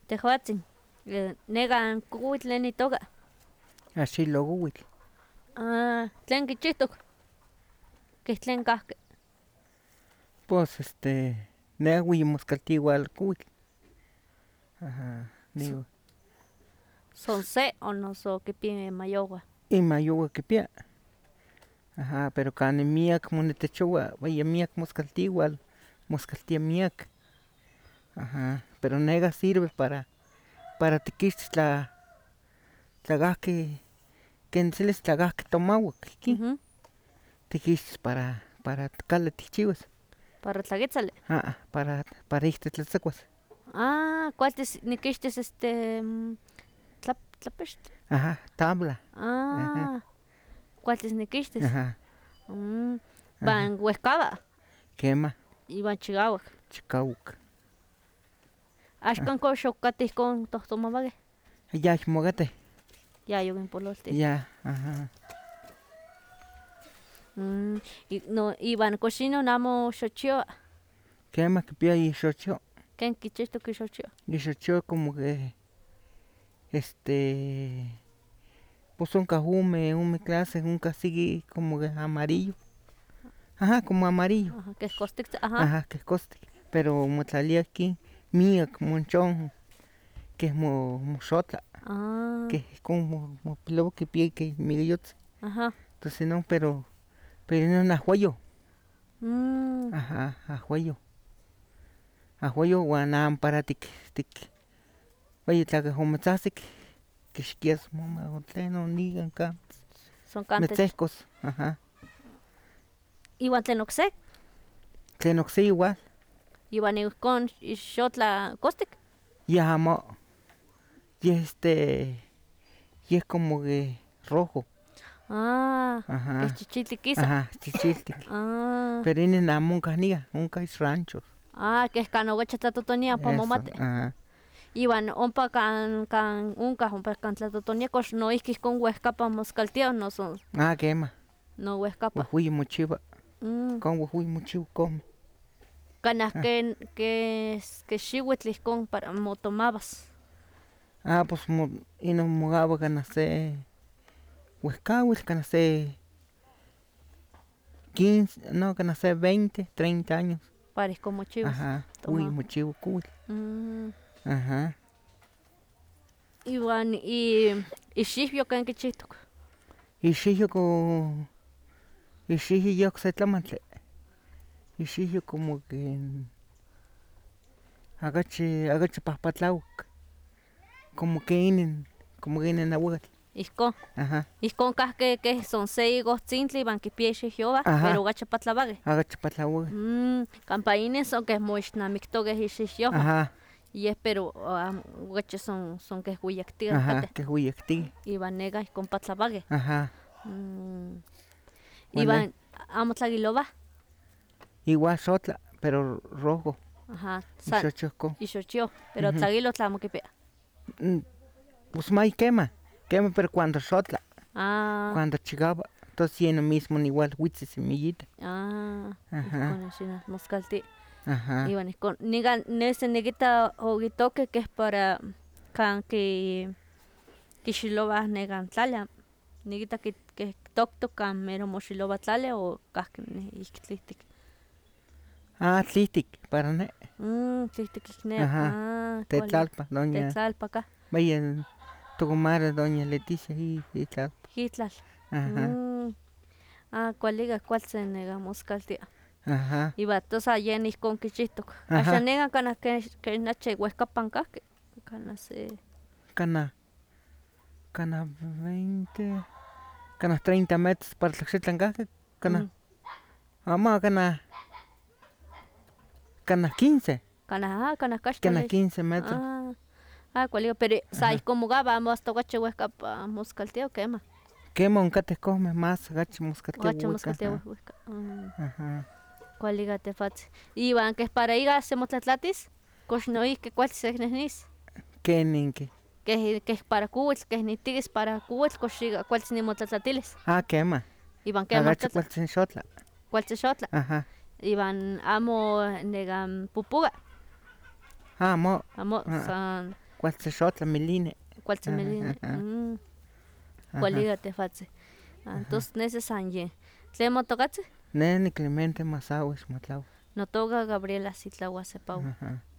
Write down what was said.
Tehuatzin, negan kuhuitl tlen itoka. Axilogouitl. Tlen kichihtok. Keh tlen kahki. Pues nehui moskaltia igual kuitl. Ajá, digo. Son se o noso kipi mayowa. Imayowa kipia. Ajá, pero kani miak monitechowa, vaya miak moskaltia igual, moskaltia miak. Ajá, pero nega sirve para tiquixtis tlagahki, ken selis tlagahki tomauak, ihkin. Tiquixtis para cali tihchiuas. Para tlaquetzali. Para ihtitlatzacuas. Cualtis nikixtis tlapextli. Ajá, tabla. Ajá. Cualtis nikixtis. Ajá. Van huehcaba. Quema. Iban chigauac. Chicauac. Axkan ko xocatih con tohtomauakeh. Ya ixmogateh. Ya yokinpololtih. Ya, ajá. Iban kox inon amo xochioa. Quema kipia ixochio. Ken kichihtok ixochio. Ixochio como que pues onkah ome clase, onkah siki como que amarillo. Ajá, como amarillo. Ajá, keh kostiktzin, ajá. Ajá, keh kostik. Pero motlalia ihkin miak monchon keh moxotla. Keh ihkon mopilowa kipia keh miguiyotzin. Ajá. Tos inon pero inon ahwayoh. Ajá. Ahwayoh. Ahwayoh uan amo para vaya tla keh omitzahsik kixkias moma o tlenon nikan ka. Son kantes. Metzehkos, ajá. Iwan tlen okse. Tlen okse igual. Iwan ihkon ixotla kostik. Yeh amo. Yeh como que rojo. Ajá. Keh chichiltik kisa. Ajá, chichiltik. Pero inin amo onkah nikan, onkah ich ranchos. Keh kan owecha tlatotonia pa Eso, momati. ajá. Iwan ompa kan onkah ompa kan tlatotonia kox noihki ihkon uehkapan moskaltia noso Quema. no uehkapa. Uehueyi mochiua. Ihkon uehueyi mochiua comeh. Kanah ke xiuitl ihkon para motomawas. Pues inon moaua kanah se uehkawitl, kanah se 15, no kanah se 20, 30 años. Para ihkon mochiwas. Ajá, ueyi mochiua kuitl. Ajá. Iwan ixiwyo ken kichihtok. Ixiwyo yeh okse tlamantli. Ixiwyo como que akachi pahpatlauak. Como que inin auakatl. Ihkon. Ajá. Ihkon kahki keh son se igohtzintli iwan kipia ixiwyowa, pero okachi patlawakeh. Akachi patlawakeh. Kampa inin son keh moixnamiktokeh ixiwyowan. Ajá. Yeh pero okachi son keh wiyaktikeh Ajá, kateh. keh wiyaktikeh. Iwan neka ihkon patlawakeh. Ajá. Iwan amo tlakilowah. Igual xotla, pero rojo. Ajá. Ixochio ihkon. Ixochio, pero tlakilotl amo kipia. Pues may quema, pero cuando xotla. Cuando chikawa. Entonces yeh mismo igual huitzi semillita. Ihkon ixinah moskalti. Ajá. Iwan ihkon, nikan nesi nikita okitokeh keh para kan kixilowah nekan tlali. Nikita keh toktok kan mero moxilowa tlali o kahki ik tlihtik. Tlihtik para ne. Tlihtik ik ne. Ajá. Tetlalpa, Tetlalpa kah. Vaya tocomadre doña Leticia itlalpa. Itlal. Ajá. Kualika kualtzin nekan moskaltia. Ajá. Iwan tos yen ihkon kichihtok. Ajá. Axan nekan kanah keh nochi uehkapan kahki. Kanah se. Kanah 20, kanah 30 metros para tlaxitlan kahki. Kanah amo kanah 15. Kanah kaxtoli. Kanah 15 metros. Kualika, pero sa ihkon mokawa amo asta okachi uehkapa moskaltia o kema. Kema onkateh kohmeh más okachi moskaltia Okachi moskaltia wehwehka. Ajá. Kualika tehuatzin. Iwan keh para ika semotlatlatis, kox noihki kualtzin seknehnis. Keninki. Keh para kuitl, keh nihtikis para kuitl kox ika kualtzin nimotlatlatilis. Kema. Iwan kema Akachi kualtzin xotla. Kualtzin xotla. Ajá. Iwan amo nekan pupuka. Amo. Amo san Kualtzexotla milini. Kualtzimilini. Kualiga tehwatzin. Entonces nesi san yen. ¿Tlen motokatzi? Ne niClemente Masahuix motlaua. Notoka Gabriela Sitlahua Sepahua.